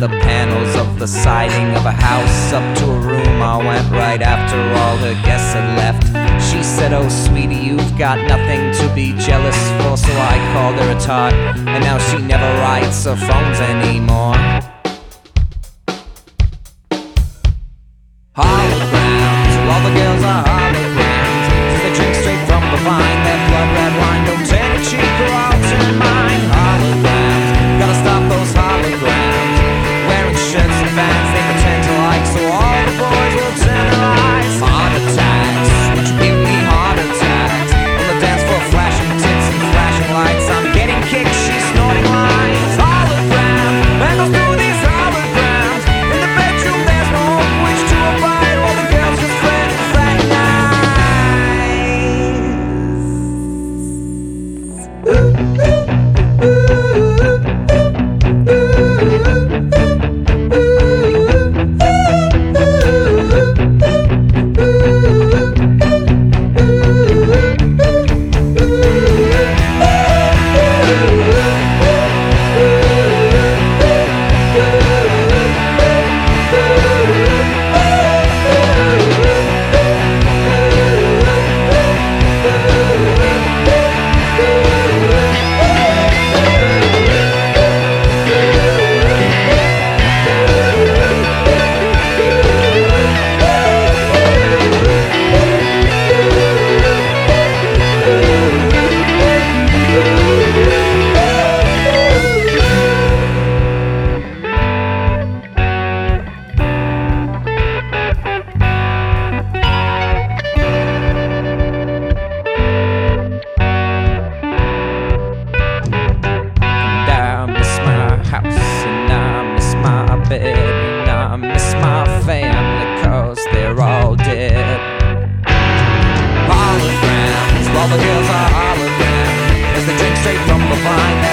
the panels of the siding of a house up to a room I went right after all her guests had left. She said, "Oh sweetie, you've got nothing to be jealous for." So I called her a tart, and now she never writes or phones anymore. Holograms, all the girls are holograms. They drink straight from the vine, that blood red wine. Don't turn your cheek or I'll turn mine. Holograms, gotta stop those holograms. Wearing shirts and bands they pretend to like, so all the boys will turn their eyes. Heart attacks, won't you give me heart attacks? On the dance floor flashing tits and flashing lights. I'm getting kicked, she's snorting lines. Holograms, and I'll do these holograms. In the bedroom there's no hope which to abide, while the girls just fraternize. And I miss my family, 'cause they're all dead. Holograms, all the girls are holograms, as they drink straight from the vine.